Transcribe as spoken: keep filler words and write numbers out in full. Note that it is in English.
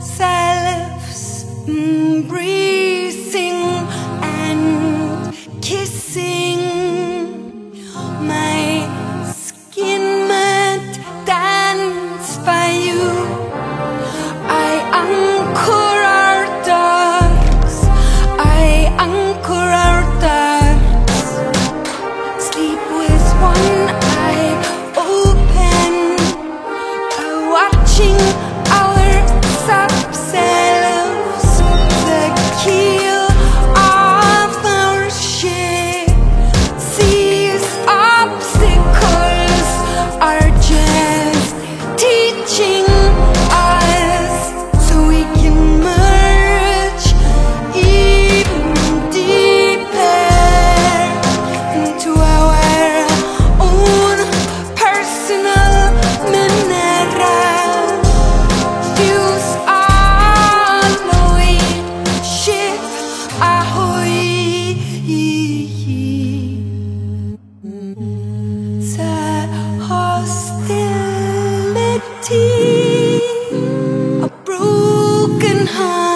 selves, embracing and kissing. My skin might dance by you. I anchor our dogs, I anchor our dogs. Sleep with one eye open, uh, watching our subselves. The keel of our ship sees obstacles are just teaching us so we can merge even deeper into our own personal mineral. Fuse alloy, ship ahoy. The hostility, a broken heart.